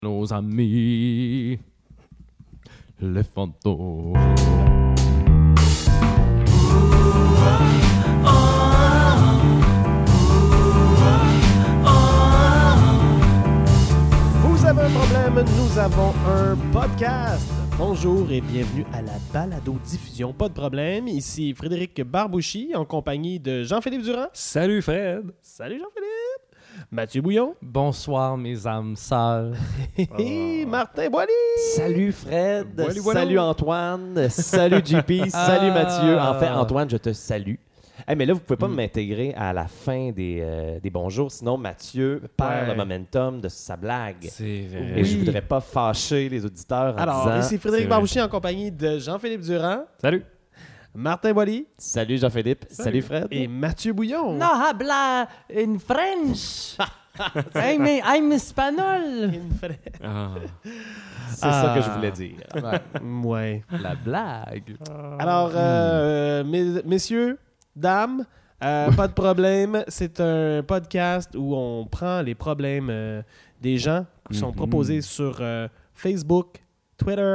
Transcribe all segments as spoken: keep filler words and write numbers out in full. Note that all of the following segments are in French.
Nos amis, les fantômes. Vous avez un problème, nous avons un podcast. Bonjour et bienvenue à la balado-diffusion. Pas de problème, ici Frédéric Barbouchi en compagnie de Jean-Philippe Durand. Salut Fred! Salut Jean-Philippe! Mathieu Bouillon. Bonsoir mes âmes sœurs. Et Martin Boily. Salut Fred, Voilà, voilà. salut Antoine, salut J P, salut Ah. Mathieu. En fait, Antoine, je te salue. Hey, mais là, vous pouvez pas Mm. m'intégrer à la fin des, euh, des bonjours, sinon Mathieu perd Ouais. le momentum de sa blague. C'est vrai. Et je voudrais pas fâcher les auditeurs en Alors, disant ici Frédéric c'est Barbouchi en compagnie de Jean-Philippe Durand, Salut! Martin Boily salut Jean-Philippe, salut, Fred. et Mathieu Bouillon. No habla in French. I'm, I'm espagnol. Une fra- Ah. C'est ça que je voulais dire. Ouais, Ouais. la blague. Alors, euh, mes- messieurs, dames, euh, pas de problème. C'est un podcast où on prend les problèmes euh, des gens qui sont Mhm. proposés sur euh, Facebook, Twitter,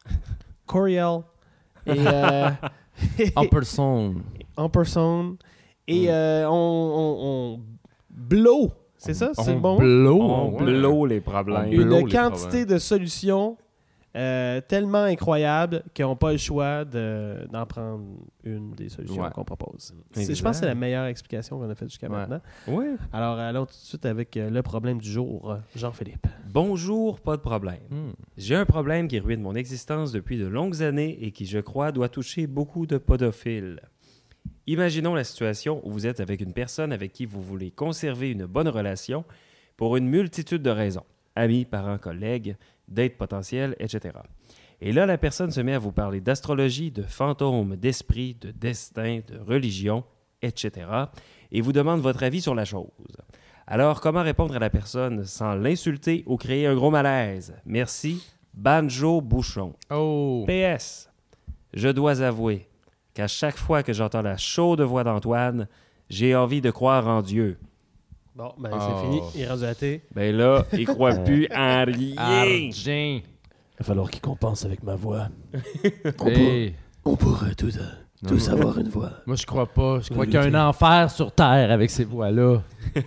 Coriel et euh, En personne. en personne. Et euh, on, on, on blow, c'est ça? C'est le bon mot? Blow. On ouais. blow les problèmes. Blow Une les quantité de solutions euh, tellement incroyable qu'ils n'ont pas le choix de, d'en prendre une des solutions Ouais. qu'on propose. Exact. C'est- je pense que c'est la meilleure explication qu'on a faite jusqu'à Ouais. maintenant. Ouais. Alors, allons tout de suite avec euh, le problème du jour, euh, Jean-Philippe. Bonjour, pas de problème. Hmm. J'ai un problème qui ruine mon existence depuis de longues années et qui, je crois, doit toucher beaucoup de podophiles. Imaginons la situation où vous êtes avec une personne avec qui vous voulez conserver une bonne relation pour une multitude de raisons. Amis, parents, collègues, dates potentielles, et cetera. Et là, la personne se met à vous parler d'astrologie, de fantômes, d'esprit, de destin, de religion, et cetera. et vous demande votre avis sur la chose. Alors, comment répondre à la personne sans l'insulter ou créer un gros malaise? Merci, Banjo Bouchon. Oh. P S. Je dois avouer qu'à chaque fois que j'entends la chaude voix d'Antoine, j'ai envie de croire en Dieu. Bon, ben Oh. c'est fini. Il est rendu à thé. Ben là, il croit plus en rien. Argent. Il va falloir qu'il compense avec ma voix. Hey. On pourrait tout, Non, non. avoir une voix. Moi, je crois pas. Je crois Oui, qu'il y a ok. un enfer sur Terre avec ces voix-là.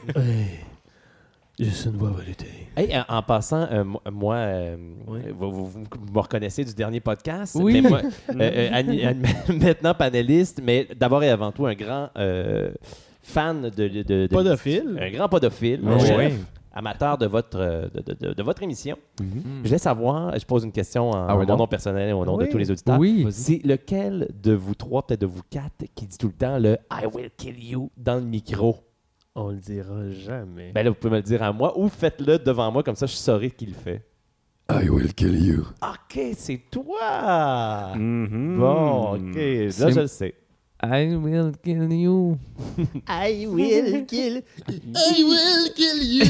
Juste une voix va lutter. Hey, en, en passant, euh, mo- moi, euh, Oui. vous, vous- vous me reconnaissez du dernier podcast. Oui. Mais moi, euh, euh, ani- ani- maintenant panéliste, mais d'abord et avant tout un grand euh, fan de, de, de- de- Podophile. un grand podophile, Ah chef, ouais. amateur de votre euh, de, de- de- de votre émission. Mhm. Hmm. Je voulais savoir, je pose une question en Ah ouais, mon donc? nom personnel et au nom Oui. de tous les auditeurs. Oui. C'est lequel de vous trois, peut-être de vous quatre, qui dit tout le temps le I will kill you dans le micro? On le dira jamais. Ben là, vous pouvez me le dire à moi ou faites-le devant moi, comme ça je saurai qui le fait. I will kill you. OK, c'est toi! Mhm. Bon, OK, là C'est- je le sais. I will kill you. I will kill. I will kill you.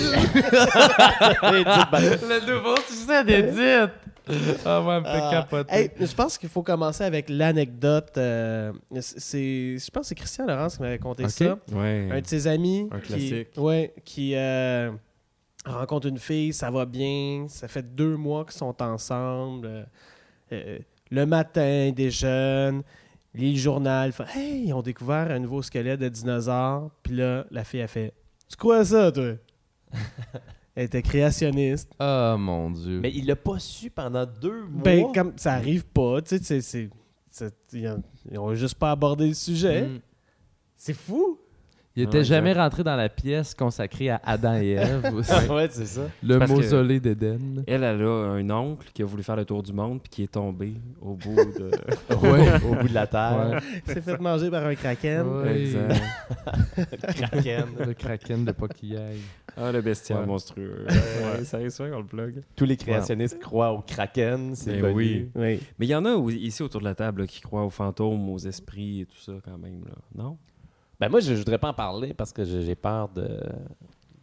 Le nouveau succès d'Edith. Ah, ouais, me fait Ah, capoter. hey, je pense qu'il faut commencer avec l'anecdote. euh, c'est, je pense que c'est Christian Laurence qui m'avait conté Ok. ça. Ouais. Un de ses amis Un qui, classique. ouais, qui euh, rencontre une fille, ça va bien, ça fait deux mois qu'ils sont ensemble. euh, euh, le matin, ils déjeunent, ils lisent le journal, ils font, hey, ils ont découvert un nouveau squelette de dinosaure. Puis là, la fille a fait, c'est quoi ça, toi? Elle était créationniste. Oh, mon Dieu. Mais il l'a pas su pendant deux mois. Ben, comme ça arrive pas, tu sais, c'est, c'est, c'est- ils ont- ils ont juste pas abordé le sujet. Hmm. C'est fou! Il Non, était exact. jamais rentré dans la pièce consacrée à Adam et Ève, aussi. ouais, c'est ça. le Parce que- mausolée d'Éden. Elle, elle a un oncle qui a voulu faire le tour du monde puis qui est tombé au bout de... Ouais. Au bout de la terre. Ouais. Il s'est fait manger par un kraken. Ouais. Exact. Kraken. Le kraken de Poquillaille. Ah, le bestiaire Ouais. monstrueux. Ouais, ça est sûr qu'on le plug. Tous les créationnistes croient au Kraken, c'est Ben connu. oui. Oui. Mais il y en a où- ici autour de la table là, qui croient aux fantômes, aux esprits et tout ça quand même. Là. Non? Ben moi, je ne voudrais pas en parler parce que j'ai j'ai peur de,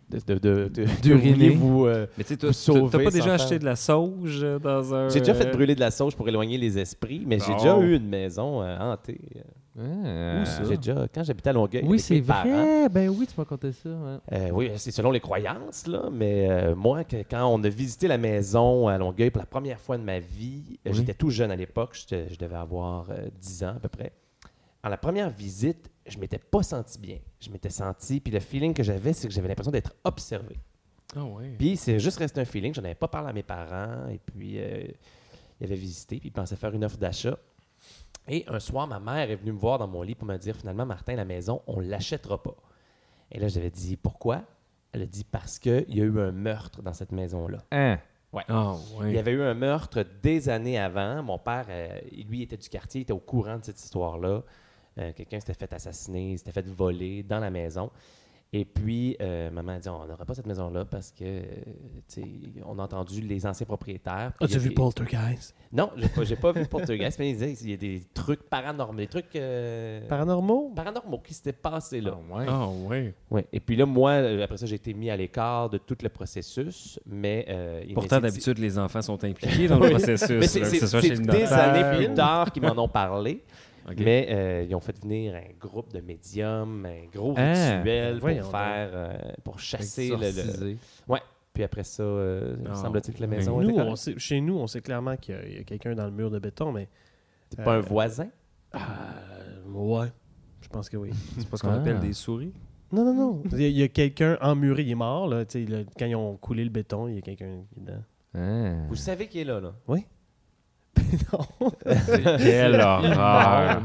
de, de, de, de- D'uriner. de vous, euh, Mais tu sais, toi, Vous t'as sauver t'as pas sans déjà faire- acheté de la sauge euh, dans un... J'ai déjà fait euh, brûler de la sauge pour éloigner les esprits, mais j'ai Bon. déjà eu une maison euh, hantée. Ah. Où ça? J'ai déjà, quand j'habitais à Longueuil, Oui, avec c'est mes parents, vrai. Ben oui, tu m'as conté ça. ouais. euh, oui, c'est selon les croyances, là, mais euh, moi, que- quand on a visité la maison à Longueuil pour la première fois de ma vie, euh, Oui. j'étais tout jeune à l'époque, j'étais- je devais avoir euh, dix ans à peu près. À la première visite, je m'étais pas senti bien. Je m'étais senti, puis le feeling que j'avais, c'est que j'avais l'impression d'être observé. Ah ouais. Puis c'est juste resté un feeling, j'en avais pas parlé à mes parents, et puis euh, ils avaient visité, puis ils pensaient faire une offre d'achat. Et un soir, ma mère est venue me voir dans mon lit pour me dire, finalement, Martin, la maison, on l'achètera pas. Et là, j'avais dit, pourquoi? Elle a dit, parce qu'il y a eu un meurtre dans cette maison-là. Hein? Ah ouais. Il y avait eu un meurtre des années avant. Mon père, euh, lui, était du quartier, il était au courant de cette histoire-là. Euh, quelqu'un s'était fait assassiner, s'était fait voler dans la maison. Et puis, euh, maman a dit, on n'aura pas cette maison-là parce que, euh, tu sais, on a entendu les anciens propriétaires. puis il y a As-tu vu des- Poltergeist? Non, j'ai pas, j'ai pas vu Poltergeist, mais il disait qu'il y a des trucs paranormaux, des trucs euh, Paranormaux? paranormaux qui s'étaient passés là. ouais. Ah ouais. Ouais. Et puis là, moi, euh, après ça, j'ai été mis à l'écart de tout le processus, mais... euh, il Pourtant, m'a dit- d'habitude, les enfants sont impliqués dans le Oui. processus. Mais c'est là, que c'est- ce soit c'est chez le des notaire années plus ou- tard qu'ils m'en ont parlé. Ok. Mais euh, ils ont fait venir un groupe de médiums, un gros Ah, rituel voyons pour faire, euh, pour chasser le, le- Exorcisé. Puis après ça, euh, Ah, semble-t-il que la ouais. maison Nous, était on correcte. sait- chez nous, on sait clairement qu'il y a, il y a quelqu'un dans le mur de béton, mais... C'est pas un euh, voisin? Euh, ouais, je pense que oui. C'est pas ce qu'on Ah. appelle des souris. Non, non, non. Il y a, il y a quelqu'un emmuré, il est mort. Là, tu sais, là, quand ils ont coulé le béton, il y a quelqu'un qui est dedans. Ah. Vous savez qui est là, là? non. Quelle horreur!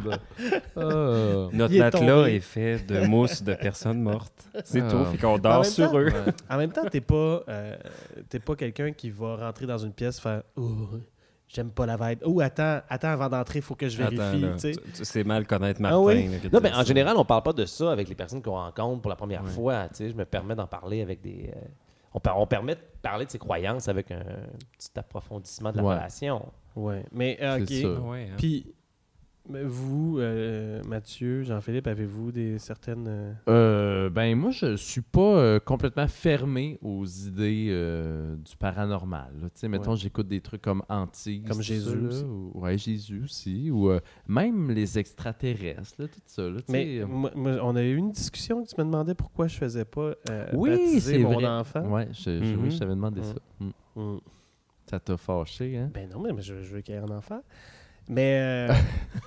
Oh. Notre Il est matelas tombé. est fait de mousse de personnes mortes. C'est Ah. tout. Fait qu'on En dort même sur temps- eux. En même temps, t'es pas, euh, t'es pas quelqu'un qui va rentrer dans une pièce faire « Oh, j'aime pas la vibe. Ou attends, attends avant d'entrer, il faut que je vérifie. Attends, là, tu sais. tu- tu- c'est mal connaître Martin. Ah oui? là, que de Non, mais dire en ça. général, on parle pas de ça avec les personnes qu'on rencontre pour la première Ouais. fois. Tu sais, je me permets d'en parler avec des... euh, on, par- on permet de parler de ses croyances avec un petit approfondissement de la Ouais. relation. Ouais, mais euh, C'est OK. ça. Ah ouais, hein. Puis, mais vous, euh, Mathieu, Jean-Philippe, avez-vous des certaines... euh, Euh, ben moi, je suis pas euh, complètement fermé aux idées euh, du paranormal. là. Tu sais, mettons, Ouais. j'écoute des trucs comme Antigues. Comme tout Jésus ça, là, aussi. ou- ouais, Jésus aussi. Ou euh, même les extraterrestres, là, tout ça. Là, tu sais, Mais euh, moi- moi, on a eu une discussion, tu me demandais pourquoi je faisais pas euh, oui, baptiser c'est mon vrai. enfant. Ouais, je, je- Mhm. oui, je t'avais demandé Mhm. ça. Mm. Mm. Ça t'a fâché, hein? Ben non, mais mais je, je veux qu'il y ait un enfant. Mais euh,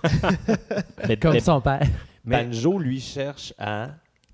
Mais, Comme mais son père. Mais- Banjo, lui, cherche à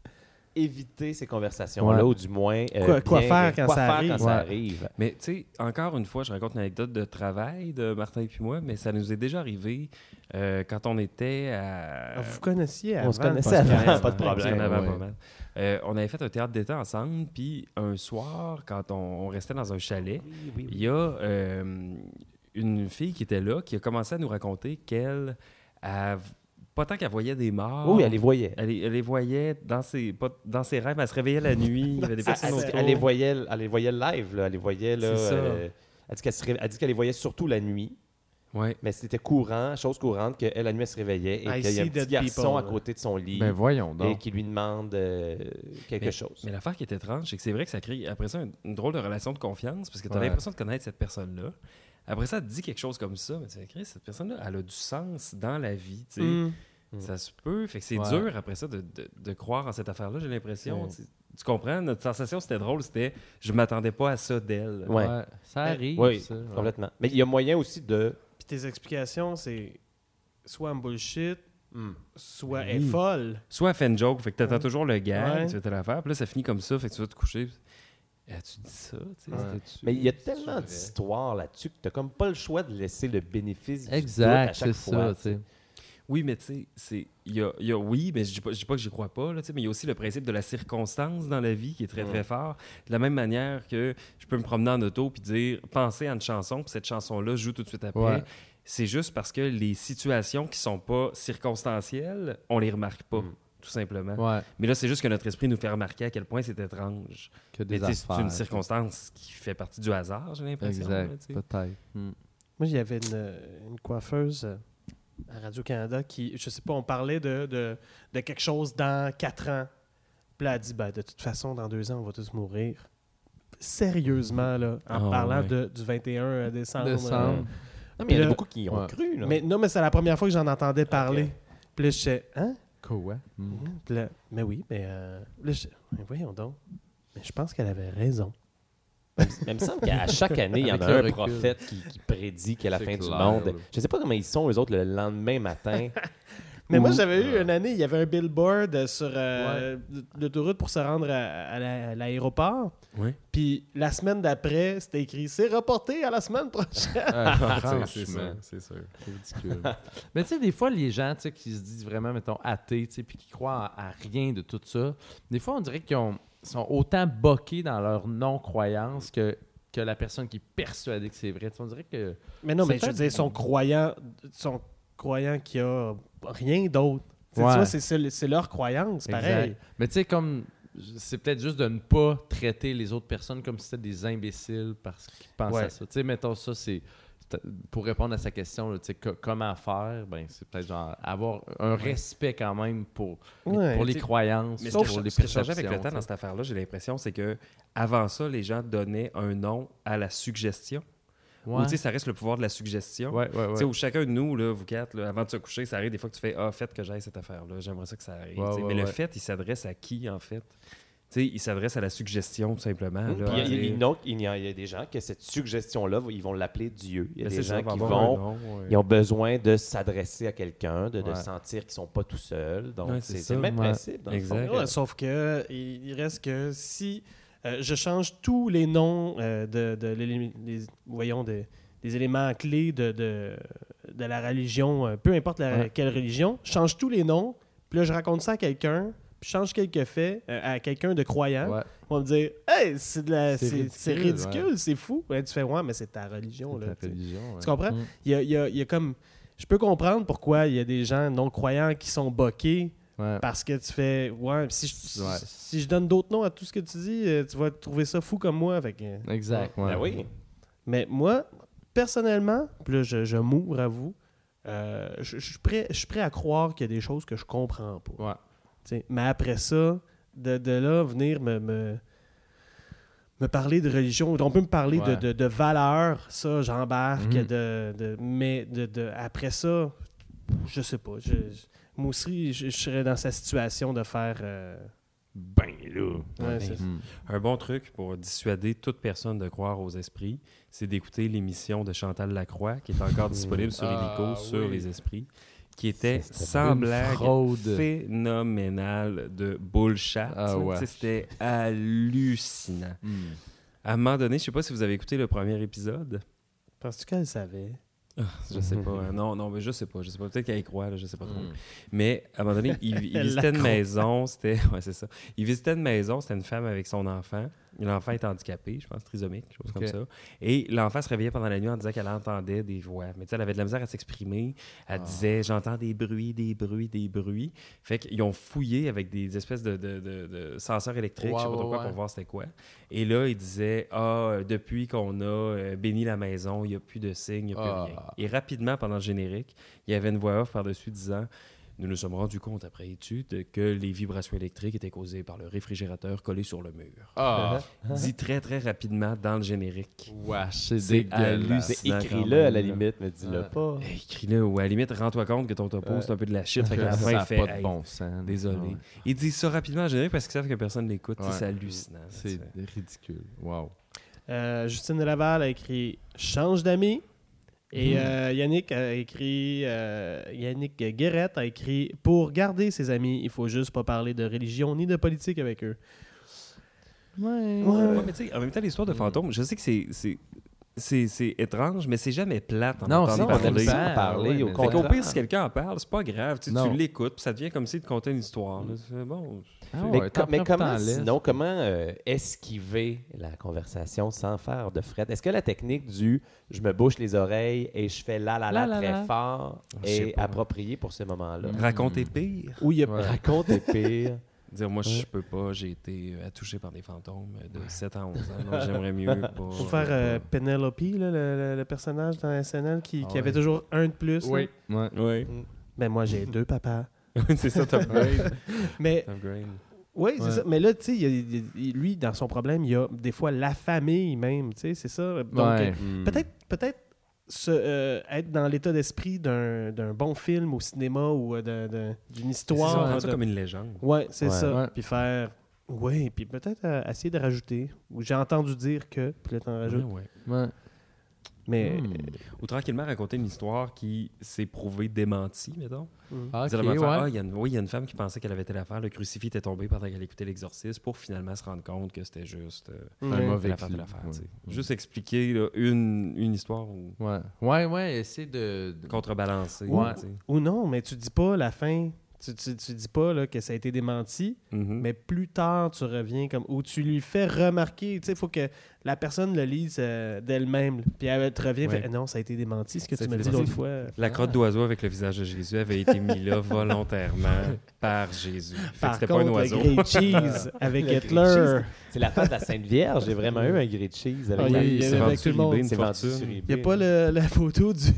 éviter ces conversations-là, Ouais. ou du moins... euh, Quoi- quoi bien- faire quand quoi ça faire arrive. quand ça Ouais. arrive. Mais tu sais, encore une fois, je raconte une anecdote de travail de Martin et puis moi, mais ça nous est déjà arrivé euh, quand on était à... vous connaissiez avant. On se le connaissait podcast. avant, pas de Ouais, problème. on en avait ouais. pas mal. Euh, on avait fait un théâtre d'été ensemble, puis un soir, quand on, on restait dans un chalet, Oui, oui, il y a euh, une fille qui était là qui a commencé à nous raconter qu'elle, a- pas tant qu'elle voyait des morts, Oui, elle les voyait. elle, les- elle les voyait dans ses, pas- dans ses rêves, elle se réveillait la nuit, il y avait des Elle, personnes elle- autour. elle les voyait, elle les voyait live, là. Elle les voyait, là. C'est ça. euh, elle dit qu'elle se ré- elle dit qu'elle les voyait surtout la nuit, Ouais. mais c'était courant, chose courante, qu'elle, la nuit, elle se réveillait et I qu'il y a un see petit dead garçon people, à là. côté de son lit Ben voyons et donc. qui lui demande euh, quelque Mais- chose. Mais l'affaire qui est étrange, c'est que c'est vrai que ça crée après ça une, une drôle de relation de confiance parce que tu as Ouais. l'impression de connaître cette personne-là. Après ça, elle te dit quelque chose comme ça, mais tu fais, cette personne-là, elle a du sens dans la vie. tu sais. Mm. Ça se peut. Fait que c'est Ouais. dur après ça de, de- de croire en cette affaire-là, j'ai l'impression. Ouais. Tu, tu comprends? Notre sensation, c'était drôle, c'était je m'attendais pas à ça d'elle. Ouais. Ouais, ça arrive, Oui, ça. ouais. complètement. Mais il y a moyen aussi de... Puis tes explications, c'est soit un bullshit, Hmm. soit Oui. elle est folle. Soit elle fait une joke, fait que t'attends Ouais. toujours le gars, Ouais. tu fais telle affaire, puis là, ça finit comme ça, fait que tu vas te coucher. As-tu dit ça? tu sais, Ouais. c'était-tu- Mais il y a c'est-tu tellement vrai? d'histoires là-dessus que tu n'as comme pas le choix de laisser le bénéfice du doute à Exact, chaque c'est fois. ça, tu sais. Oui, mais tu sais, c'est- il y a, il y a- oui, mais je dis pas, je dis pas que j'y crois pas, là, tu sais, mais il y a aussi le principe de la circonstance dans la vie qui est très, très fort. De la même manière que je peux me promener en auto puis dire, penser à une chanson, puis cette chanson-là joue tout de suite après. Ouais. C'est juste parce que les situations qui sont pas circonstancielles, on les remarque pas, Mm. tout simplement. Ouais, Mais là, c'est juste que notre esprit nous fait remarquer à quel point c'est étrange. que des Mais tu sais, c'est une affaires. circonstance qui fait partie du hasard, j'ai l'impression. là, Exact, tu sais. peut-être. Hmm. Moi, il y avait une, une coiffeuse euh, à Radio-Canada qui, je sais pas, on parlait de, de, de quelque chose dans quatre ans. Puis là, elle dit, ben, de toute façon, dans deux ans, on va tous mourir. Sérieusement, là, en Ah, parlant ouais. de, du vingt et un décembre. Décembre. euh, Non, mais il y en a Là- beaucoup qui y ont Ouais. cru. Là. mais non, mais c'est la première fois que j'en entendais parler. Puis là, je sais, hein? Quoi? Mm. Puis là, mais oui, mais euh, là, je mais voyons donc. Mais je pense qu'elle avait raison. Mais il me semble qu'à chaque année, il y en Avec a le un recul. prophète qui, qui prédit qu'à la C'est fin du clair, monde. là. Je ne sais pas comment ils sont, eux autres, le lendemain matin. Mais moi, Ou- j'avais eu euh, une année, il y avait un billboard sur euh, l'autoroute pour se rendre à, à la- à l'aéroport. Ouais. Puis la semaine d'après, c'était écrit « C'est reporté à la semaine prochaine Ah, Ah, c'est franchement, ça, c'est sûr. c'est ridicule. Mais tu sais, des fois, les gens tu sais, qui se disent vraiment, mettons, athées, tu sais, puis qui croient à, à rien de tout ça, des fois, on dirait qu'ils ont- sont autant boqués dans leur non-croyance que, que la personne qui est persuadée que c'est vrai. Tu sais, on dirait que... ». Mais non, C'est mais je veux peut-être- dire, ils sont croyants, sont croyants qu'il n'y a rien d'autre. Tu sais, Ouais. tu vois, c'est- c'est c'est leur croyance, pareil. Exact. Mais tu sais, comme... C'est peut-être juste de ne pas traiter les autres personnes comme si c'était des imbéciles parce qu'ils pensent Ouais. à ça. Tu sais, mettons ça, c'est... Pour répondre à sa question, là, tu sais, co- comment faire, ben, c'est peut-être genre avoir un respect quand même pour, Ouais. pour les Tu sais, croyances, Mais ce pour que, les ce qui a changé avec le perceptions, temps dans cette affaire-là, j'ai l'impression, c'est que avant ça, les gens donnaient un nom à la suggestion. Ouais. Ou tu sais, ça reste le pouvoir de la suggestion. Ouais, ouais, Tu sais, ouais. où chacun de nous, là, vous quatre, là, avant de se coucher, ça arrive des fois que tu fais Ah, faites que j'aille cette affaire-là, j'aimerais ça que ça arrive. Ouais, Tu sais, ouais, mais le ouais. fait, il s'adresse à qui, en fait? Tu sais, il s'adresse à la suggestion, tout simplement. Puis là, il y a- tu sais. il y a une autre- il y a il y a des gens que cette suggestion-là, ils vont l'appeler Dieu. Il y a Ben, des c'est ça, gens va qui avoir un vont... nom, ouais. Ils ont besoin de s'adresser à quelqu'un, de, de Ouais. sentir qu'ils sont pas tout seuls. Donc, Ouais, c'est c'est ça, c'est le même ouais. principe. Dans le Exact. fond. Ouais, sauf que il il reste que si euh, je change tous les noms euh, de, de l'élé- les- voyons des, des éléments clés de, de, de la religion, euh, peu importe la- Ouais. quelle religion, je change tous les noms, puis là je raconte ça à quelqu'un, puis je change quelques faits euh, à quelqu'un de croyant, Ouais. ils vont me dire hey, c'est de la- C'est c'est ridicule, c'est ridicule, c'est fou. Ben, tu fais ouais, mais c'est ta religion là. Ta tu sais. religion, ouais. Tu comprends? Mm. Il y a, il y a- il y a comme je peux comprendre pourquoi il y a des gens non croyants qui sont boqués. Ouais. Parce que tu fais, ouais, si je, Ouais. si je donne d'autres noms à tout ce que tu dis, euh, tu vas trouver ça fou comme moi. Fait que- Exact, ouais. Ben oui. Mais moi, personnellement, puis là, je, je m'ouvre à vous, euh, je, je suis prêt, je suis prêt à croire qu'il y a des choses que je comprends pas. Ouais. Tu sais, mais après ça, de, de là, venir me, me, me parler de religion, on peut me parler de, Ouais. de, de valeurs, ça, j'embarque, Mhm. de, de, mais de, de, après ça, je sais pas. Je, je- moi aussi, je, je serais dans sa situation de faire... euh, Ben là. Ouais, c'est- Mm. Un bon truc pour dissuader toute personne de croire aux esprits, c'est d'écouter l'émission de Chantal Lacroix, qui est encore disponible sur Ah, Illico, sur oui. les esprits, qui était C'était sans une blague fraude. phénoménale de bullshit. Ah ouais. Tu sais, c'était hallucinant. Mm. À un moment donné, je sais pas si vous avez écouté le premier épisode. Penses-tu qu'elle savait? Je sais pas. hein. Non, non, mais je sais pas. Je sais pas. Peut-être qu'elle y croit, là, je sais pas trop. Mm. Mais à un moment donné, il, il Elle visitait la une croit. maison. C'était, ouais, c'est ça. Il visitait une maison. C'était une femme avec son enfant. L'enfant est handicapé, je pense, trisomique, quelque chose Ok. comme ça. Et l'enfant se réveillait pendant la nuit en disant qu'elle entendait des voix. Mais tu sais, elle avait de la misère à s'exprimer. Elle Ah. disait j'entends des bruits, des bruits, des bruits. Fait qu'ils ont fouillé avec des espèces de, de, de, de senseurs électriques, Ouais, je sais pas trop ouais, quoi, ouais. pour voir c'était quoi. Et là, il disait ah, euh, depuis qu'on a euh, béni la maison, il n'y a plus de signes, il n'y a plus Ah. rien. Et rapidement, pendant le générique, il y avait une voix off par-dessus disant nous nous sommes rendus compte après étude que les vibrations électriques étaient causées par le réfrigérateur collé sur le mur. Ah, Dit très très rapidement dans le générique. wesh, c'est C'est dégueulasse. C'est hallucinant. écrit-le à la limite, mais dis-le Ouais. pas. Hey, écris-le ou à la limite, rends-toi compte que ton topo c'est un peu de la shit. Fait qu'à la Ça fin, il n'a fait pas de hey, bon sens. désolé. Ouais. Ils disent ça rapidement en général parce qu'ils savent que personne l'écoute. Tu sais, Ouais. C'est hallucinant. là, C'est tu sais. ridicule. Wow. Euh, Justine de Laval a écrit « Change d'amis ». Et euh, Yannick a écrit... euh, Yannick Guérette a écrit « Pour garder ses amis, il faut juste pas parler de religion ni de politique avec eux. » Ouais. Ouais, mais tu sais, en même temps, l'histoire de fantômes, je sais que c'est, c'est, c'est, c'est étrange, mais c'est jamais plate en Non, entendre c'est on pas parler. aime ça en Ouais, parler, ouais, au mais- Fait qu'au contraire. pire, si quelqu'un en parle, c'est pas grave. Tu, sais, Non. tu l'écoutes, puis ça devient comme si tu contais une histoire. là. C'est bon. Ah Mais, ouais, co- t'en mais prends, comment, t'en laisses. sinon, comment euh, esquiver la conversation sans faire de fret? Est-ce que la technique du « je me bouche les oreilles et je fais la la la, La, la, très la. fort » Je sais est pas. appropriée pour ces moments-là? Mm. Raconter pire. Où il y a... Ouais. Raconte est pire. Dire, moi, je peux pas, j'ai été euh, touché par des fantômes euh, de sept à onze ans. Donc, j'aimerais mieux pas. Faut faire euh, Penelope, là, le, le- le personnage dans S N L qui, Ah qui avait ouais. toujours un de plus. Oui. Ouais. Oui. Ben moi, j'ai deux papas. c'est ça, Top Grade. Mais Top Grade. Oui, c'est Ouais. ça. Mais là, tu sais, il y a- il y a- lui, dans son problème, il y a des fois la famille même, tu sais, c'est ça. Donc, Ouais. euh, peut-être peut-être se, euh, être dans l'état d'esprit d'un d'un bon film au cinéma ou euh, d'un- d'un- d'une C'est ça, histoire. on prend ça de- comme une légende. Ouais, c'est Ouais. ça. Ouais. Puis faire... Oui, puis peut-être euh, essayer de rajouter. Ou j'ai entendu dire que, puis là, t'en rajoutes. Ouais, ouais. Ouais. Mais... Hmm. Ou tranquillement raconter une histoire qui s'est prouvée démentie, mettons. Ah, Dire ok, la même affaire, ouais. ah, il y a une, oui, il y a une femme qui pensait qu'elle avait été l'affaire, le crucifix était tombé pendant qu'elle écoutait l'exorcisme pour finalement se rendre compte que c'était juste euh, Un Ouais. mauvais l'affaire de clou. l'affaire. Ouais. tu sais. Ouais. Juste expliquer là, une, une histoire ou Ouais, ouais, ouais, essayer de... de- contrebalancer. Ouais. tu sais. Ou non, mais tu dis pas la fin. Tu, tu, tu dis pas là, que ça a été démenti, Mhm. mais plus tard, tu reviens comme... Ou tu lui fais remarquer. Tu sais, il faut que la personne le lise euh, d'elle-même. là. Puis elle te revient, Ouais. fait, non, ça a été démenti, ce que Ça a tu m'as été dit démenti. l'autre fois. La crotte d'oiseau avec le visage de Jésus avait été mis là volontairement par Jésus. Fait que Par c'était pas un contre, oiseau. le grilled cheese avec Le Hitler. grilled cheese. C'est la fête de la Sainte Vierge. J'ai vraiment eu un grilled cheese Ah, avec il y a- la- il y c'est avait vendu avec tout sur le monde. eBay, une C'est vendu fortune. sur Il eBay. n'y a pas le- la photo du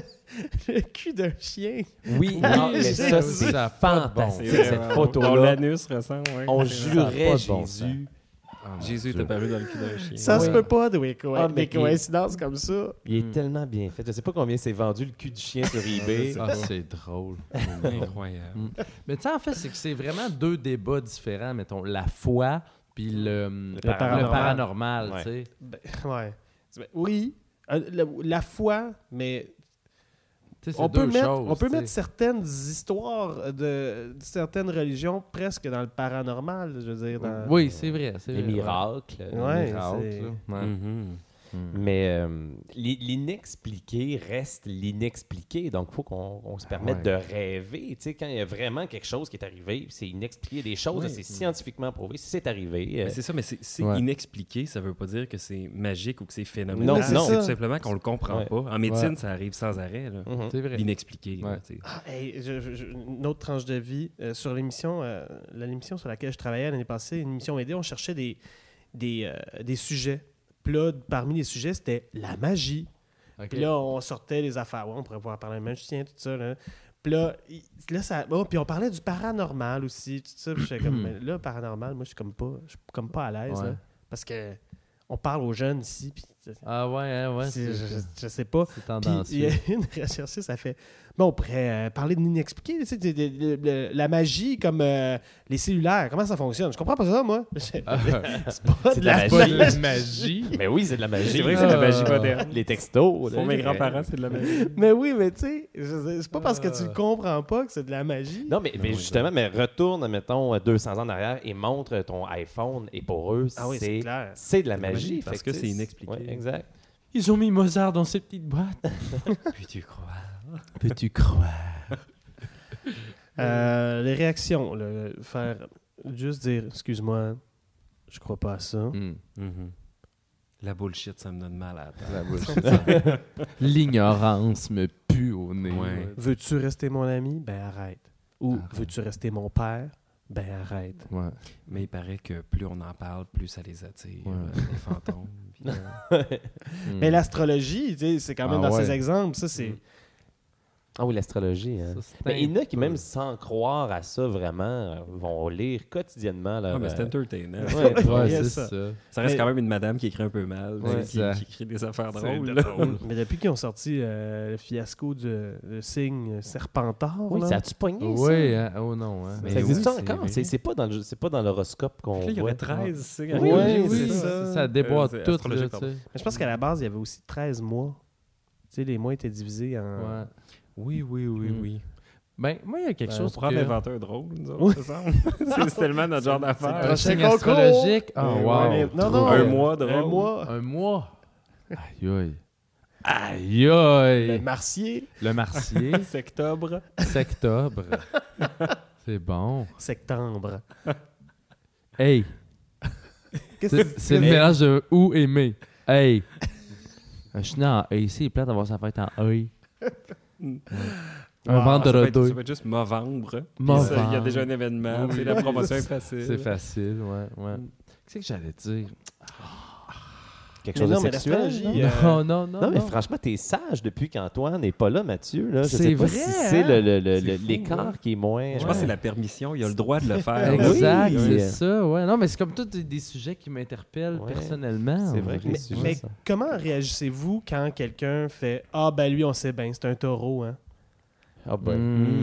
le cul d'un chien. Oui, non, mais c'est ça, ça. c'est Ça a pas de bon fantastique, C'est sens. vrai, cette on- photo-là. on l'anus ressemble, ouais. On C'est vrai. Ça a jurait pas de bon Jésus. Ah, mon Jésus Dieu. est apparu dans le cul d'un chien. Ça se Oui. peut pas de des, co- Ah, des mais il- coïncidences comme ça. Il est Mm. tellement bien fait. Je sais pas combien c'est vendu le cul du chien sur eBay. Ah, c'est drôle. Incroyable. Mm. Mais tu sais, en fait, c'est que c'est vraiment deux débats différents, mettons, la foi puis le, le paranormal. paranormal, Ouais. tu sais. Ben, ouais. Ben, oui, euh, la, la foi, mais Tu sais, c'est on peut, deux mettre, choses, on peut tu sais. mettre certaines histoires de, de certaines religions presque dans le paranormal, je veux dire. Dans... Oui, c'est vrai, c'est Les vrai. miracles. Ouais, Ouais, les miracles, c'est- là. Ouais. Mhm. Mm. Mais euh, l'i- l'inexpliqué reste l'inexpliqué. Donc, il faut qu'on on se permette ouais. de rêver. Tu sais, quand il y a vraiment quelque chose qui est arrivé, c'est inexpliqué. Des choses, Oui. là, c'est scientifiquement prouvé. Si c'est arrivé, euh, Mais c'est ça, mais c'est c'est Ouais. inexpliqué, ça veut pas dire que c'est magique ou que c'est phénoménal. Non, c'est non. C'est ça. tout simplement qu'on le comprend Ouais. pas. En médecine, Ouais. ça arrive sans arrêt. là. mhm. C'est vrai. L'inexpliqué. là, Ouais. tu sais. Ah, hey, je- je- je- une autre tranche de vie. euh, sur l'émission, euh, la- l'émission sur laquelle je travaillais l'année passée, une émission aidée, on cherchait des, des, euh, des sujets. Puis là, parmi les sujets, c'était la magie. Ok. Puis là, on sortait les affaires. Ouais, on pourrait pouvoir parler de magicien, tout ça. Là. Puis là, il- là ça, oh, puis on parlait du paranormal aussi, tout ça. Puis j'étais comme, mais là, paranormal, moi, je suis comme pas, je suis comme pas à l'aise. Ouais. là. Parce que on parle aux jeunes ici. Puis Ah ouais, hein, ouais, c'est- c'est je, je sais pas. c'est Puis tendancieux. il y a une recherchiste, ça fait. Bon, on pourrait euh, parler de l'inexpliqué, tu sais, de- de- de- de- la magie comme euh, les cellulaires. Comment ça fonctionne? Je comprends pas ça, moi. c'est Ah. pas C'est de de la la magie. magie. magie. Mais oui, c'est de la magie. C'est vrai que c'est de la magie Ah. moderne. Les textos. là. Pour mes grands-parents, c'est de la magie. Mais oui, mais tu sais, je sais- c'est pas parce que tu le comprends pas que c'est de la magie. Non, mais, mais oui, justement, mais retourne, mettons, deux cents ans en arrière et montre ton iPhone. Et pour eux, Ah oui, c'est c'est clair. c'est de la de la magie, magie. parce Fait que tu c'est sais, inexpliqué. ouais, exact. Ils ont mis Mozart dans ces petites boîtes. Puis tu crois. Peux-tu croire? Euh, les réactions, là, faire juste dire, excuse-moi, je crois pas à ça. Hmm. Mhm. La bullshit, ça me donne mal à la tête. La bullshit. L'ignorance me pue au nez. Ouais. Veux-tu rester mon ami? Ben arrête. Ou Arrête. veux-tu rester mon père? Ben arrête. Ouais. Mais il paraît que plus on en parle, plus ça les attire, Ouais. euh, les fantômes. Puis, euh, Hmm. Mais l'astrologie, tu sais, c'est quand même Ah dans ouais. ces exemples, ça c'est... Ah oui, l'astrologie. Hein. Ça, c'est Mais il y en a qui, un même peu- sans croire à ça vraiment, euh, vont lire quotidiennement. Leur, ah, mais c'est euh, entertainant. ouais, Ouais, Yes, c'est ça. ça. Ça reste Mais- quand même une madame qui écrit un peu mal, Ouais, tu sais, qui, ça. qui écrit des affaires C'est drôles. drôle. là. Mais depuis qu'ils ont sorti euh, le fiasco du le signe Serpentard, Oui, là, ça a-tu pogné, Oui, hein? Oh non. Hein? Mais ça? Ça existe oui, encore? c'est C'est vrai. c'est pas dans le c'est pas dans l'horoscope qu'on Puis là, il y voit. aurait treize signes. Oui, Oui, oui, oui, c'est ça. ça. Ça déboîte Euh, c'est tout. Là, astrologique, tu pardon. sais. Mais je pense qu'à la base, il y avait aussi treize mois. Tu sais, les mois étaient divisés en... Ouais. Oui, oui, oui, Mm. oui. Ben, moi, il y a quelque Ben, chose on pourrait que... en inventer un drôle, nous autres, Oui. ça semble. C'est c'est tellement notre genre Un d'affaire. prochain signe concours. astrologique. Oh, Ouais, wow. ouais. Non, non, Un euh, mois drôle. Un mois. Un mois. Aïe, aïe. Aïe, Le aïe. Marcier, Le Marcier. Sectobre. Septembre. C'est bon. septembre. Hey. Qu'est-ce C'est que c'est le mélange de ou et mais. Hey. Je suis né en hey. C'est plate d'avoir sa fête en hey. Un Ah, ça peut être- vendredi. Ça peut être juste Movembre. Puis Movembre. ça, il y a déjà un événement. Oui. tu sais, La promotion est facile. C'est facile, ouais, ouais. Qu'est-ce que j'allais dire? quelque Mais chose non, de mais sexuel. l'astrologie, non? euh, Non, non, non. Non, mais non. franchement, t'es sage depuis qu'Antoine n'est pas là, Mathieu. Là. Je C'est sais pas vrai, si c'est hein? le, le- le- C'est le- fou, l'écart ouais. qui est moins... Je pense que c'est la permission. Il a le droit de le faire. Oui. Exact, Oui. c'est ça, ouais. Non, mais c'est comme tous des, des sujets qui m'interpellent Ouais. personnellement. C'est vrai que les Mais, sujets, mais ça. comment réagissez-vous quand quelqu'un fait « Ah, ben lui, on sait bien, c'est un taureau, hein? Ah ben.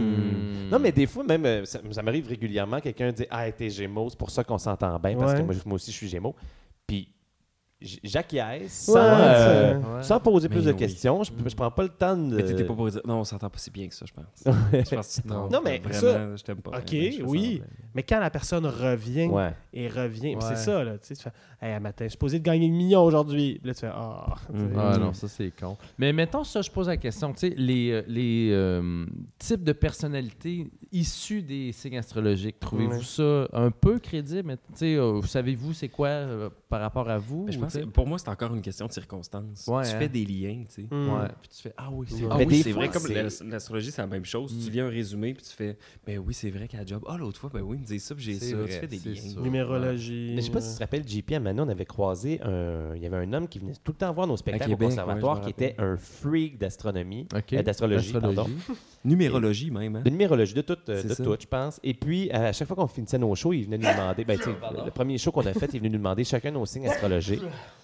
Hmm. Non, mais des fois, même, euh, ça, ça m'arrive régulièrement, quelqu'un dit « Ah, t'es Gémeaux, c'est pour ça qu'on s'entend bien, parce Ouais. que moi, moi aussi, je suis Gémeaux. » Puis, j- j'acquiesce Ouais, sans, euh, c'est- Ouais. sans poser plus Mais de oui. questions. Je, je prends pas le temps de... Mais t'étais pas pour dire. Non, on s'entend pas si bien que ça, je pense. Ouais. Je pense que tu te trompes. Non, mais Vraiment, je t'aime pas. Ok, vraiment, je fais oui. semblant. Mais quand la personne revient Ouais. et revient, puis Ouais. c'est ça, là, tu sais, tu fais « Hey, matin, je suis supposé de gagner le million aujourd'hui. » Puis là, tu fais « Ah! Mhm. Ah non, ça c'est con. Mais mettons ça, je pose la question, tu sais, les, euh, les euh, types de personnalités issues des signes astrologiques, trouvez-vous Ouais. ça un peu crédible? Tu sais, euh, savez-vous c'est quoi euh, par rapport à vous? Mais je ou pense tu que sais? pour moi, c'est encore une question de circonstance. Ouais, tu hein. fais des liens, tu sais. Hmm. Ouais, puis tu fais ah oui, c'est Ouais. Ah Mais oui, des c'est fois, vrai, comme c'est- l'as- l'astrologie, c'est la même chose. Mm. Tu lis un résumé, puis tu fais, ben oui, c'est vrai qu'à la job, ah, l'autre fois, ben oui, il me dit ça, puis j'ai C'est ça. vrai, Tu fais des c'est liens. ça. Numérologie. Mais je sais pas si tu te rappelles, J P, à Manon, on avait croisé un... Il y avait un homme qui venait tout le temps voir nos spectacles Québec, au conservatoire, ouais, je me qui était un freak d'astronomie, OK. euh, d'astrologie, pardon. L'astrologie. Numérologie, même. Hein? De numérologie, de tout, euh, C'est de ça. tout, je pense. Et puis, à chaque fois qu'on finissait nos shows, il venait nous demander... Ben, tu sais, le premier show qu'on a fait, il est venu nous demander chacun nos signes astrologiques.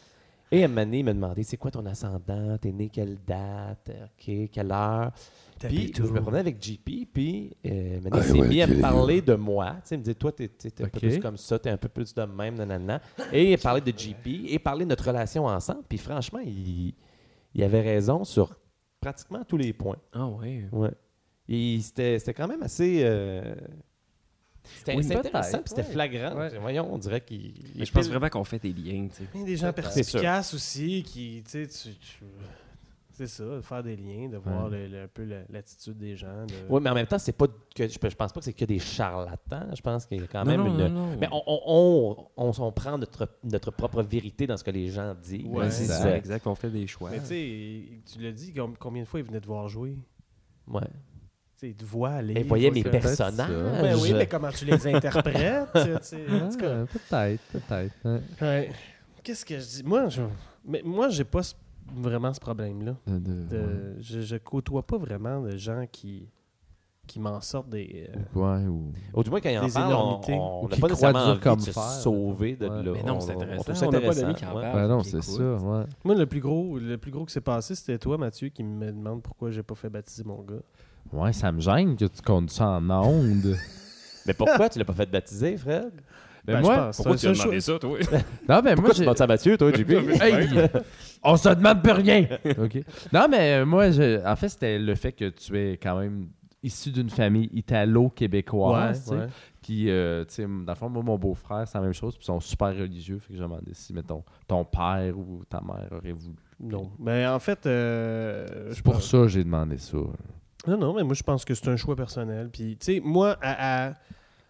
Et à un moment donné, il m'a demandé, c'est quoi ton ascendant? T'es né quelle date? OK, quelle heure? Puis, T'habites je où? me promenais avec J P, puis euh, Mané I s'est will mis à me kill parler de moi. Tu sais, il me dit, toi, t'es, t'es- t'es un peu Ok. plus comme ça, t'es un peu plus de même, nanana. Et il parlait de J P, et parlait de notre relation ensemble. Puis franchement, il, il avait raison sur pratiquement tous les points. Ah, ouais. Ouais. Et c'était, c'était quand même assez... euh, C'était, Oui, c'était peut-être, intéressant, puis c'était ouais. flagrant. Ouais. Voyons, on dirait qu'il... Mais il je pense pile- vraiment qu'on fait des liens, tu sais. Il y a des gens C'est sûr. perspicaces aussi qui, tu sais, tu- tu- c'est ça, de faire des liens, de voir le- le- un peu la- l'attitude des gens. de- Oui, mais en même temps, c'est pas que, je, je pense pas que c'est que des charlatans. Je pense qu'il y a quand Non, même non, une... non, non. Mais on, on, on, on- on prend notre, notre propre vérité dans ce que les gens disent. Ouais, Ouais, c'est exact. ça, exact. On fait des choix. Mais tu sais, tu l'as dit, com- combien de fois ils venaient te voir jouer? Ouais. Tu sais, ils te voient aller. Mais voyez mes faut que- personnages. Ben oui, mais comment tu les interprètes? tu sais, en tout cas. Ah, peut-être, peut-être. ouais. Ouais. Qu'est-ce que je dis? Moi, je, mais moi, j'ai pas ce- vraiment ce problème-là. De- de- De- ouais. je, je côtoie pas vraiment de gens qui, qui m'en sortent des. euh, Ouais, ou... Ou du moins, quand ils en Des parlent, énormités. on Ou n'a qui pas croient nécessairement dur envie comme de se fer. sauver de Ouais. là. Mais non, c'est On- intéressant. On trouve On ça n'a pas intéressant. d'amis qui en ouais. parlent. Ben non, qui c'est écoutent. ça, ouais. Moi, le plus gros, le plus gros qui s'est passé, c'était toi, Mathieu, qui me demande pourquoi j'ai pas fait baptiser mon gars. Ouais, ça me gêne que tu comptes ça en ondes. Mais pourquoi tu l'as pas fait baptiser, Fred? Ben Ben, je moi, pense. Pourquoi C'est tu as un demandé choix. ça, toi? non, ben moi, Pourquoi tu j'ai... demandes ça à Mathieu, toi, J P? Hey! On se demande plus rien! OK. Non, mais euh, moi, je- en fait, c'était le fait que tu es quand même issu d'une famille italo-québécoise, tu sais, ouais. qui, euh, tu sais, dans le fond, moi, mon beau-frère, c'est la même chose, puis ils sont super religieux, fait que je me demandais si, mettons, ton père ou ta mère aurait voulu. Non. Mais en fait, euh, je C'est pour pense- ça que j'ai demandé ça. Non, non, mais moi, je pense que c'est un choix personnel. Puis, tu sais, moi, à- à-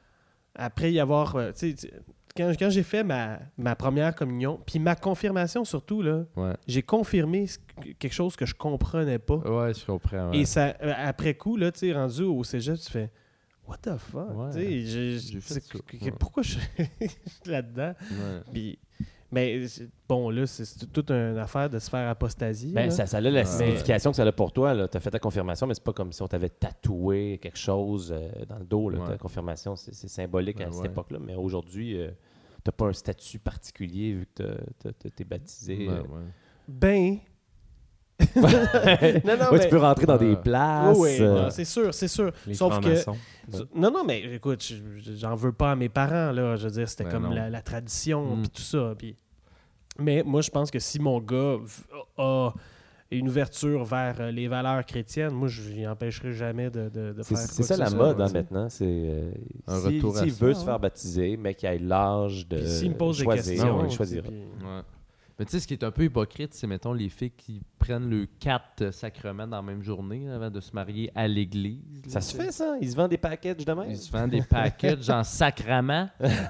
après y avoir. euh, tu sais, tu- quand, quand j'ai fait ma, ma première communion, puis ma confirmation surtout, là, Ouais. j'ai confirmé ce- quelque chose que je comprenais pas. Ouais, je comprends. ouais. Et ça, euh, après coup, là, tu sais, rendu au cégep, tu fais What the fuck? Ouais. Tu sais, j'ai- J'ai fait c'est- ça, que- ouais. Pourquoi je suis là-dedans? Ouais. Puis, mais c'est- bon, là, c'est c'est toute une affaire de se faire apostasie. Ben, là. ça, ça a la Ouais. signification que ça a pour toi. Tu as fait ta confirmation, mais c'est pas comme si on t'avait tatoué quelque chose euh, dans le dos. Là, Ouais. Ta confirmation, c'est c'est symbolique à Ouais, cette ouais. époque-là. Mais aujourd'hui, euh, t'as pas un statut particulier vu que tu es baptisé. Ouais, euh. ouais. Ben. non, non, Ouais, mais- tu peux rentrer dans des Ouais. places. Oui, oui, euh, non, c'est sûr, c'est sûr. Les Sauf que. francs-maçons. Non, non, mais écoute, je- je- j'en veux pas à mes parents, là. Je veux dire, c'était Ben comme non. la, la tradition, Mm. puis tout ça. Puis... Mais moi, je pense que si mon gars v- a une ouverture vers euh, les valeurs chrétiennes, moi, je n'y empêcherai jamais de, de, de C'est faire c'est quoi ça que la ce mode soit, hein, tu sais. maintenant. C'est euh, Un si- retour à S'il ça, veut se ouais. faire baptiser, mais qu'il ait l'âge de Puis s'il me pose choisir, des questions, il tu sais, choisira. puis- Ouais. Mais tu sais, ce qui est un peu hypocrite, c'est, mettons, les filles qui prennent le quatre sacrements dans la même journée avant de se marier à l'église. là, Ça se tu sais. fait, ça? Ils se vendent des packages de même? Ils se vendent des packages en sacrament.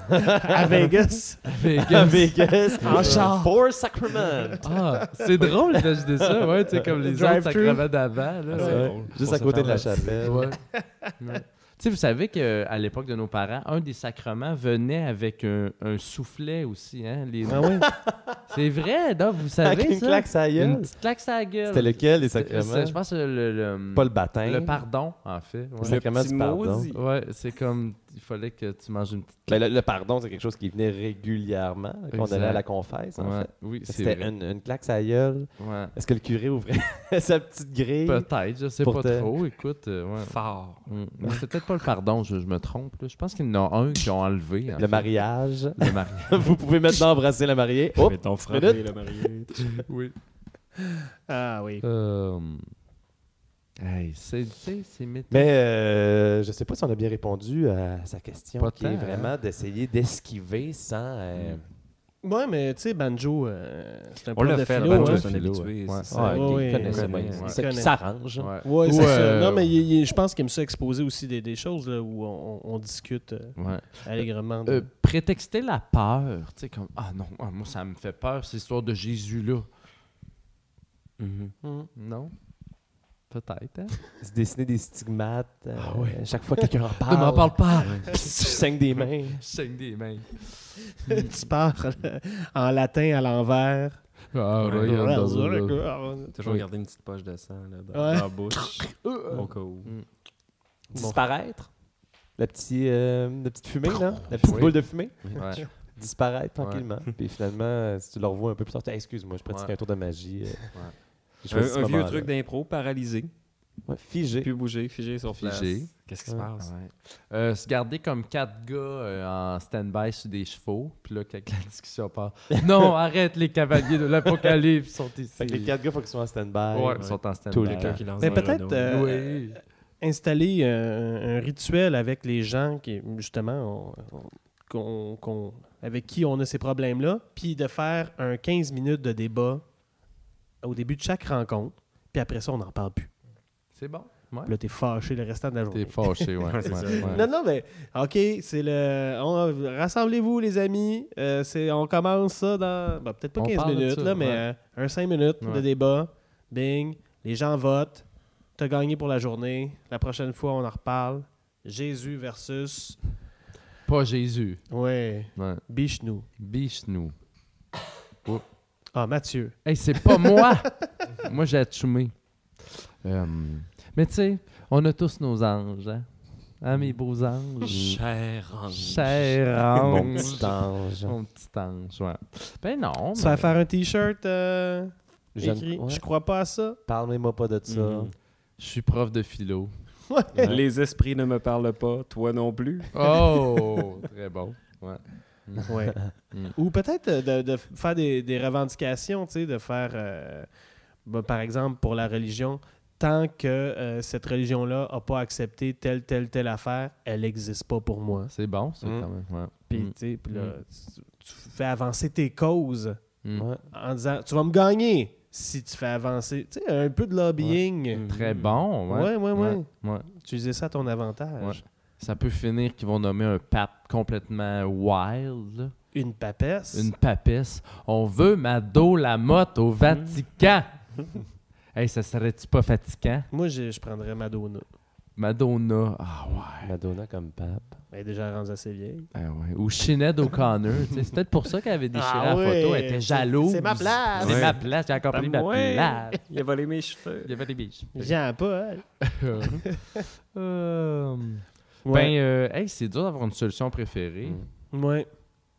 À Vegas. à Vegas. À Vegas, En char. Four Sacrament. Ah, c'est drôle d'imaginer ça, ouais, tu sais, comme les autres Drive-thru. sacrements d'avant. Là, Ah, c'est ouais. drôle. Juste Pour à se côté de faire la baptiser. chapelle. Ouais. Ouais. sais, vous savez qu'à l'époque de nos parents, un des sacrements venait avec un, un soufflet aussi. Hein? Les... Ah oui? C'est vrai, donc, vous savez Avec une ça? claque sur la gueule. Une petite claque sur la gueule. C'était lequel, les C'était- sacrements? c'est- Je pense que le, le, Pas le baptême. le pardon, en fait. Le Ouais, sacrement petit du pardon. maudit. Ouais, c'est comme, il fallait que tu manges une petite Ben, le, le pardon, c'est quelque chose qui venait régulièrement, quand on Exact. allait à la confesse, en Ouais, fait. oui, c'est C'était vrai. une, une claque sur la gueule. Ouais. Est-ce que le curé ouvrait sa petite grille? Peut-être, je sais Pour pas te- trop. Écoute, euh, ouais. Fort. Mm. Mais c'est peut-être pas le pardon, je, je me trompe. là. Je pense qu'il y en a un qui ont enlevé. en Le fait. mariage. Le mariage. Vous pouvez maintenant embrasser la mariée. Oh! Mais ton frère, minute. le marié. Oui. Ah oui. Euh... Hey, c'est, c'est, c'est méta- Mais euh, je sais pas si on a bien répondu à sa question, Pas qui est tant, vraiment hein? d'essayer d'esquiver sans... euh, Ouais, mais tu sais, Banjo, euh, c'est un On prof l'a de fait, philo, le banjo, hein. c'est un Philo, habitué. ouais. c'est ça. ouais, ouais, il ouais, connaît ouais, ça, ouais, moi, ouais. il- Il ça qui connaît. s'arrange. Ouais. Ouais, Ou, c'est ça. euh, Non, mais il- il- je pense qu'il aime ça exposer aussi des, des choses là, où on, on discute euh, Ouais. allègrement. de- Euh, prétexter la peur, tu sais, comme ah non, ah, moi ça me fait peur, cette histoire de Jésus-là. Mhm. Mhm. Non? Peut-être, hein? Se dessiner des stigmates. euh, Ah ouais. Chaque fois que quelqu'un en parle. Ne m'en parle pas! Tu saignes des mains. Je saigne des mains. tu pars euh, en latin à l'envers. Ah, Ouais. regarde, Ouais. Toujours Oui. garder une petite poche de sang là, dans, Ouais. dans la bouche. Au cas où. Disparaître. La, petite, euh, la petite fumée, là. La petite Oui. boule de fumée. Ouais. Disparaître tranquillement. Puis finalement, euh, si tu le revois un peu plus tard, tu dis, Hey, excuse-moi, je pratique Ouais. un tour de magie. euh, Ouais. j'ai choisi ce Un, un vieux moment-là. truc d'impro, paralysé. Ouais, figé. Plus bouger, figé sur place. Figé. Qu'est-ce qui se Ouais. passe? Ouais. Euh, se garder comme quatre gars euh, en stand-by sur des chevaux, puis là, quand la discussion part. Non, arrête, les cavaliers de l'apocalypse sont ici. Fait que les quatre gars, il faut qu'ils soient en stand-by. Ouais, ils sont en stand-by. Tous les Quelqu'un temps. qui lance Mais un peut-être Renault. euh, Oui. installer un, un rituel avec les gens qui, justement, on- on- qu'on- qu'on- avec qui on a ces problèmes-là, puis de faire un quinze minutes de débat au début de chaque rencontre, puis après ça, on n'en parle plus. C'est bon. Ouais. Puis là, t'es fâché le restant de la journée. T'es fâché, ouais. Ouais, c'est ouais, ça. ouais. Non, non, mais OK, c'est le. on- rassemblez-vous, les amis. Euh, c'est, on commence ça dans. ben, peut-être pas On quinze parle de minutes, ça, là, mais ouais. euh, un cinq minutes de Ouais. débat. Bing. Les gens votent. T'as gagné pour la journée. La prochaine fois, on en reparle. Jésus versus. Pas Jésus. Ouais. Ouais. Bichnou. Biche-nous. Ah, Mathieu. Hey, c'est pas moi! Moi, j'ai atchoumé. Euh, mais tu sais, on a tous nos anges, hein? Hein, mes beaux anges? Cher ange. Cher Mon ange. petit ange. Mon petit ange, ouais. Ben non, Tu mais... vas faire un t-shirt euh, J'aime- écrit. ouais. Je crois pas à ça. Parlez-moi pas de ça. Mhm. Je suis prof de philo. Ouais. Les esprits ne me parlent pas, toi non plus. Oh! Très bon. Ouais. Ouais. Mm. Ou peut-être euh, de, de faire des, des revendications, tu sais, de faire, euh, ben, par exemple, pour la religion, tant que euh, cette religion-là n'a pas accepté telle, telle, telle affaire, elle n'existe pas pour moi. C'est bon, ça, Mm. quand même. Ouais. Puis, Mm. tu sais, puis là, tu, tu fais avancer tes causes Mm. Ouais. en disant, tu vas me gagner si tu fais avancer. Tu sais, un peu de lobbying. Très bon, ouais. Ouais, ouais, ouais. ouais. Utiliser ça à ton avantage. Ouais. Ça peut finir qu'ils vont nommer un pape complètement wild, là. Une papesse. Une papesse. On veut Mado Lamotte au Vatican. Hey, ça serait-tu pas fatigant? Moi, je, je prendrais Madonna. Madonna. Ah ouais. Madonna comme pape. Elle est déjà rendue assez vieille. Ah ouais. Ou Sinead O'Connor. tu sais, c'est peut-être pour ça qu'elle avait déchiré Ah la ouais, photo. Elle était c'est- jalouse. c'est ma place. C'est Ouais. ma place. J'ai encore pris ma Ouais. place. Il a volé mes cheveux. Il y avait des biches. J'en pas, hein. Euh, Ouais. Ben, euh, hey, c'est dur d'avoir une solution préférée. Ouais.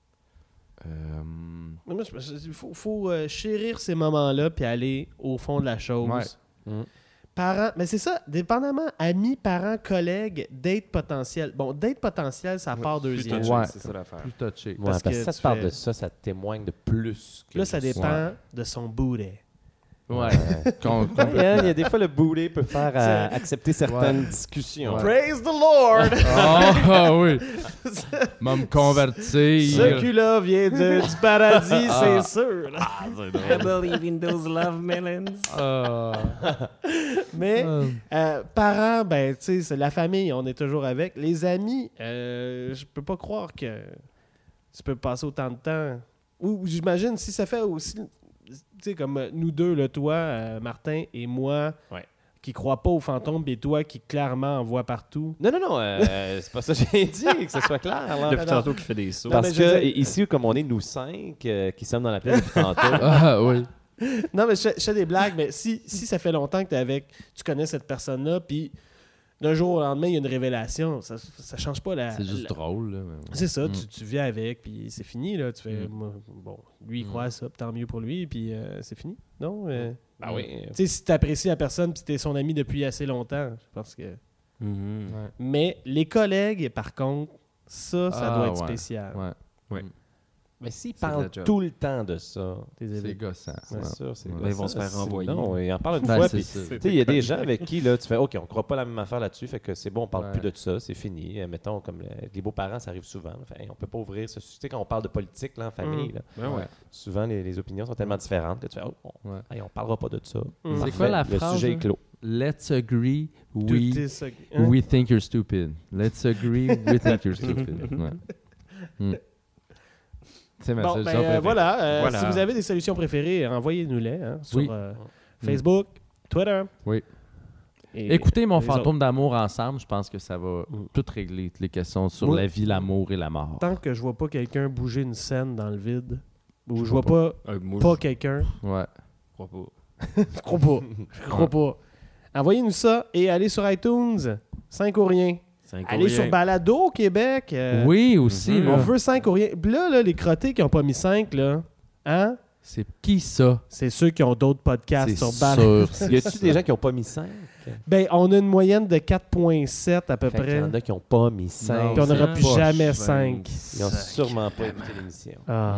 Euh, Moi, je pense qu'il faut, faut euh, chérir ces moments-là puis aller au fond de la chose. Ouais. Mm. Parents, mais c'est ça, dépendamment, amis, parents, collègues, date potentiel. Bon, date potentiel, ça part deuxième. touché, Ouais. c'est ça l'affaire. plus touché. Ouais, Parce parce, que que ça tu te parle fais- de ça, ça témoigne de plus. Que Là, ça juste- dépend de son booty. Ouais. Con- Ouais, hein, il y a des fois, le boulet peut faire euh, accepter certaines Ouais. discussions. Ouais. Praise the Lord! Ah ah oui! M'a me convertir. Ce cul-là vient de- du paradis, Ah. c'est sûr. là. I believe in those love melons. Ah. Mais Ah. euh, parents, ben, tu sais, c'est la famille, on est toujours avec. Les amis, euh, je peux pas croire que tu peux passer autant de temps. Ou ou j'imagine, si ça fait aussi, tu sais, comme euh, nous deux, le toi, euh, Martin et moi, Ouais. qui croient pas aux fantômes, et toi qui clairement en vois partout. Non, non, non, euh, c'est pas ça que j'ai dit, que ce soit clair. Là. Depuis non. tantôt qu'il fait des sauts. Non, Parce mais je veux que dire- ici, comme on est nous cinq euh, qui sommes dans la pièce depuis tantôt, Ah oui. Non, mais je, fais- je fais des blagues, mais si, si ça fait longtemps que t'es avec, tu connais cette personne-là, puis d'un jour au lendemain, il y a une révélation, ça, ça change pas la... C'est juste la- drôle. Là, mais- C'est ça, Mm. tu, tu vis avec, puis c'est fini, là. Tu fais, Mm. moi, bon, lui, il Mm. croit à ça, puis tant mieux pour lui, puis euh, c'est fini, non? Euh, ben oui. Tu sais, si tu apprécies la personne, puis t'es son ami depuis assez longtemps, je pense que... Mhm. Ouais. Mais les collègues, par contre, ça, ça Ah, doit être ouais. spécial. Ouais. Mais s'ils C'est de parlent la job. tout le temps de ça, Tes C'est évi- gossant. c'est ouais. sûr, c'est Ouais. Ben, ils vont se faire c'est- renvoyer. Non, ils en parlent une Ben, fois, c'est puis ça. tu sais, il y a des gens avec qui là, tu fais OK, on ne croit pas la même affaire là-dessus, fait que c'est bon, on parle Ouais. plus de ça, c'est fini. Euh, mettons, comme le- les beaux-parents, ça arrive souvent. là. Fait, hey, on peut pas ouvrir ce sujet. Tu sais, quand on parle de politique là, en famille, Mm. là, Ben ouais. souvent les, les opinions sont tellement différentes que tu fais oh, on, Ouais. hey, on parlera pas de ça. Mm. C'est Parfait, quoi la le phrase, sujet là? est clos. Let's agree, Tout we, est ça- hein? we think you're stupid. Let's agree, we think you're stupid. Ouais. Mm. C'est ma Bon, solution ben, euh, préférée. voilà. euh, Voilà. Si vous avez des solutions préférées, envoyez-nous-les hein, sur Oui. euh, Facebook, Twitter. Oui. Et Écoutez Mon les fantôme d'amour ensemble, je pense que ça va Mm. tout régler, toutes les questions sur Moi- la vie, l'amour et la mort. Tant que je vois pas quelqu'un bouger une scène dans le vide, ou je, Je vois vois pas, Euh, moi, pas je quelqu'un, Ouais. crois pas. je crois pas. Je crois pas. Envoyez-nous ça et allez sur iTunes. cinq ou rien. Cinq Allez ou sur rien. Balado au Québec. euh, Oui, aussi. mhm. là. On veut cinq ou rien. Puis Là, là, les crottés qui n'ont pas mis cinq, là, hein? C'est qui ça? C'est ceux qui ont d'autres podcasts C'est sur Balado. sûr. Y a-tu des gens qui n'ont pas mis cinq? Ben, on a une moyenne de quatre virgule sept à peu Fait qu'il y près. en a qui n'ont pas mis cinq. Puis on n'aura c'est plus pas jamais cinq. cinq. Ils n'ont sûrement pas écouté l'émission. Ah.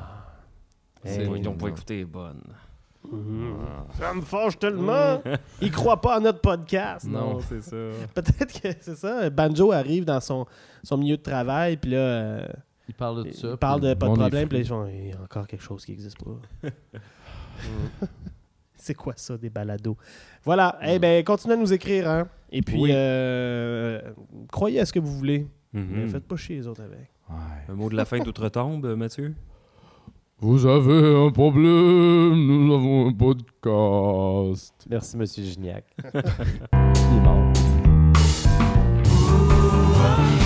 C'est- Hey. Ils n'ont pas écouté les bonnes. Mhm. Ça me fâche tellement. Ils croient pas à notre podcast. Non. Non. c'est ça. Peut-être que c'est ça. Banjo arrive dans son, son milieu de travail, puis là, euh, Il parle de tout ça. il parle puis de pas de on est problème, fou. puis là, ils font il y a encore quelque chose qui n'existe pas. Mm. C'est quoi ça, des balados? Voilà. Eh bien, continuez à nous écrire. Hein? Et puis, Oui. euh, croyez à ce que vous voulez. Mhm. Mais faites pas chier les autres avec. Ouais. Un mot de la fin d'outre-tombe, Mathieu? Vous avez un problème, nous avons un podcast. Merci, M. Gignac. Il est mort.